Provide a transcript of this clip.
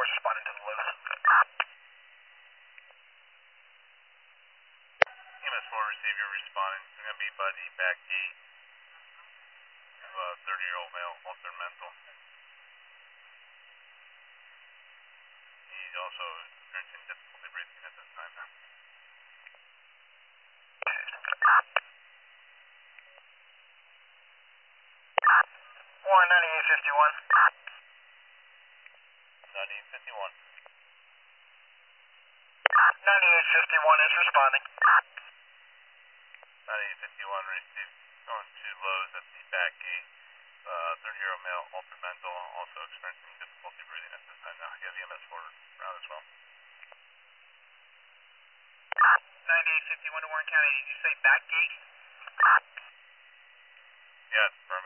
4 is responding to the lows. EMS 4, receive your responding. It's going to be by the back gate to a 30-year-old male, altered mental. He's also experiencing difficulty breathing at this time now. 9851. 9851. 9851 is responding. 9851 received, going to Lowe's at the back gate. 30-year-old male, altered mental, also experiencing difficulty breathing at this time now. He has EMS 4 around as well. 9851 to Warren County, did you say back gate? Yeah, it's affirmative.